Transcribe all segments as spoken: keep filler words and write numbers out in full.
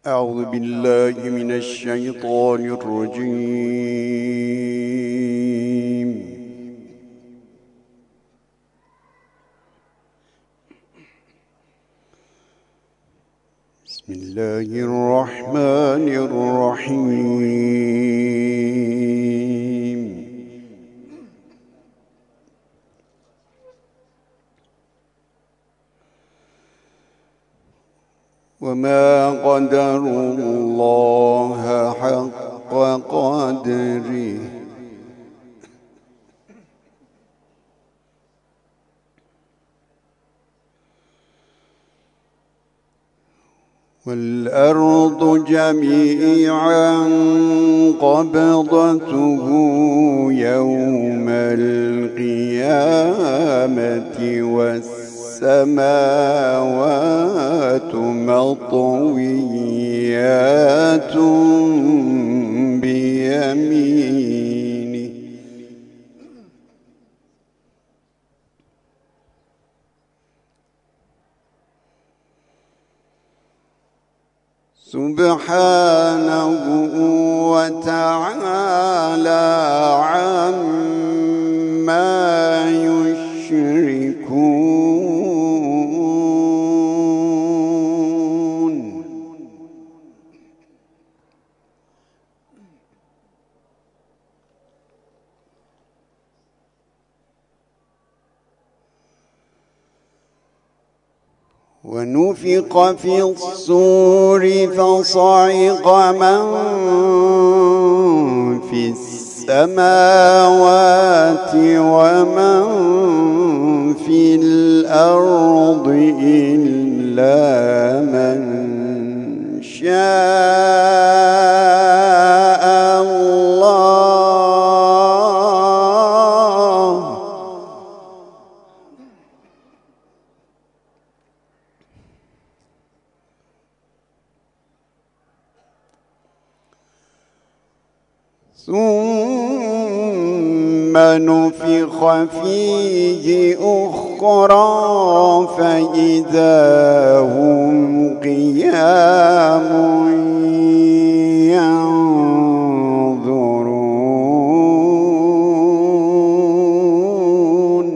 أعوذ بالله من الشيطان الرجيم. بسم الله الرحمن الرحيم. وما قدروا الله حق قدره والأرض جميعا قبضته يوم القيامة والسماوات مطويات بيمينه سبحانه وتعالى عما يشركون. ونفخ في الصور فصعق من في السماوات ومن في الأرض إلا من شاء الله ثم نفخ فيه أخرى فإذا هم قيام ينظرون.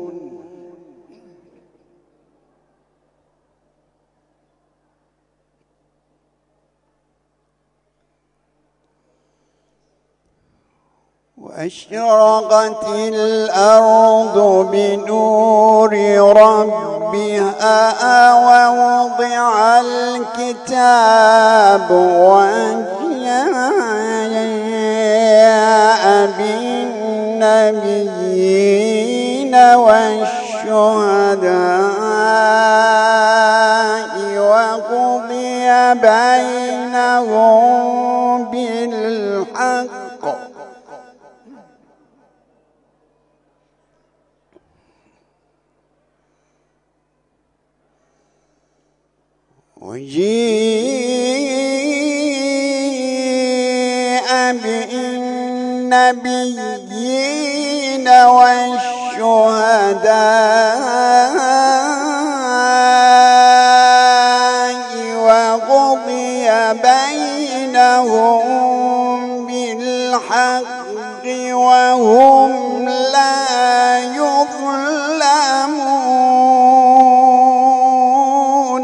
وأشرقت الأرض بنور ربها ووضع الكتاب وجاء بالنبيين والشهداء وقضي بينهم بالحق وجيء بالنبيين والشهداء وقضي بينهم بالحق وهم لا يظلمون.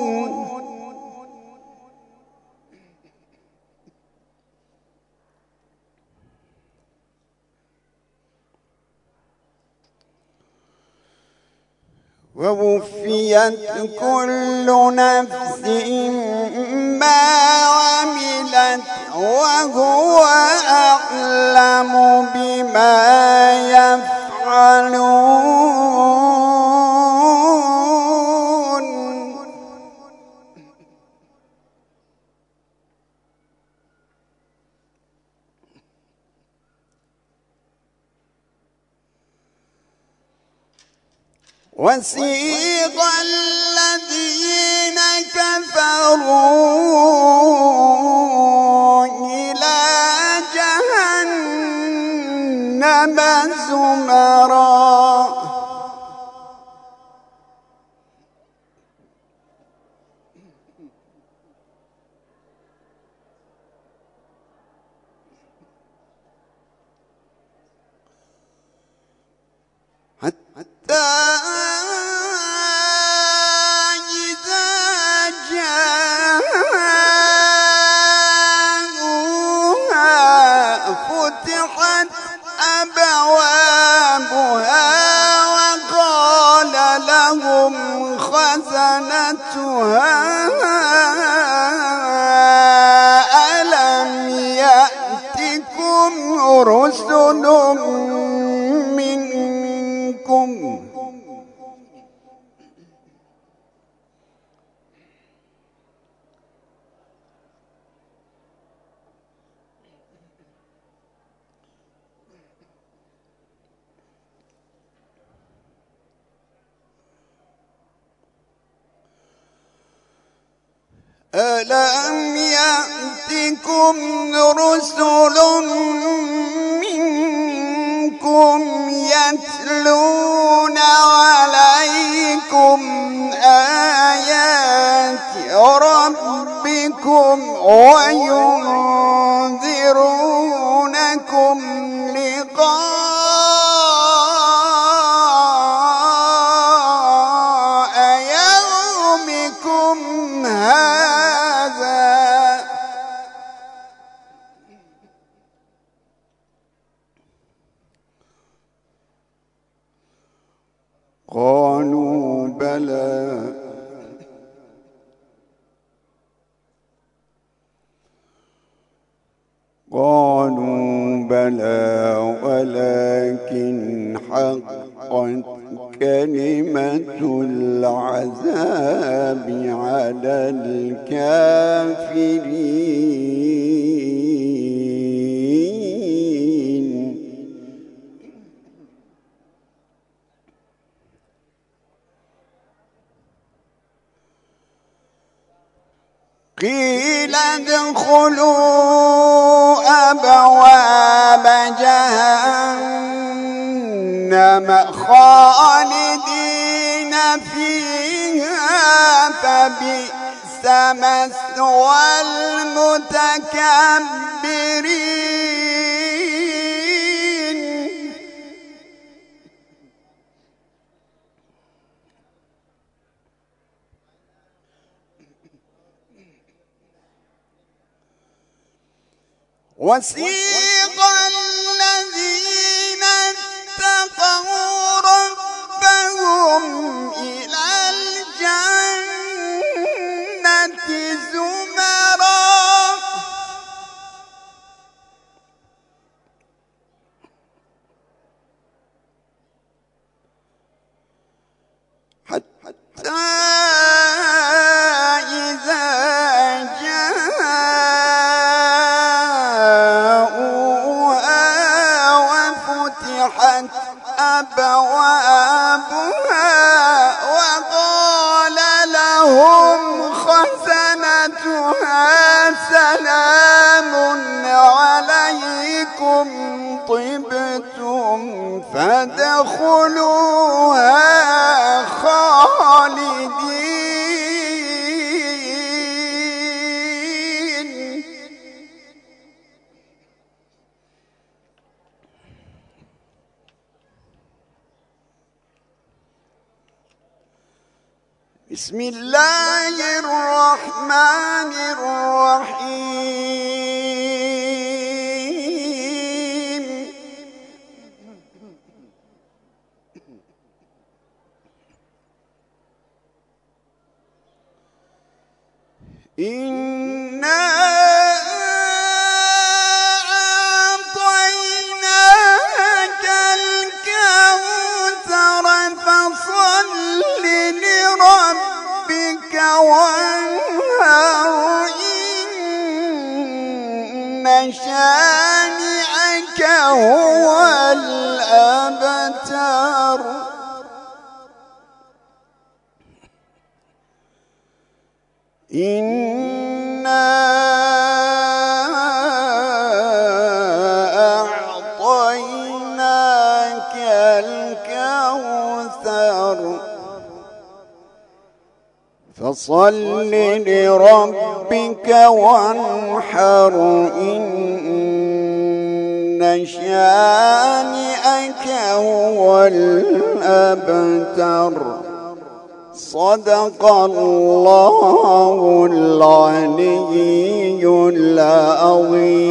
ووفيت كل نفس ما عملت وهو أعلم بما يفعلون. وسيق الذين كفروا إلى جهنم زمرا حتى إذا جاءوها فتحت أبوابها وقال لهم خزنتها ألم يأتكم رسل منكم ألم يأتكم رسل منكم يتلون عليكم آيات ربكم وينذرونكم لقاء يومكم هذا قالوا بلى قالوا بلى ولكن حقت كلمة العذاب على الكافرين. قيل ادخلوا أبواب جهنم خالدين فيها فبئس مثوى المتكبرين. وسيق الذين اتقوا ربهم إلى الجنة زمرا حتى إذا أبوابها وقال لهم خزنتها سلام عليكم طبتم فادخلوها خالدين. بسم الله الرحمن الرحيم. إنا أعطيناك الكوثر فصل لربك وانهر إن شانئك هو الأبتر. إنا أعطيناك الكوثر فصل لربك وانحر إن شانئك هو الأبتر. صدق الله العلي العظيم.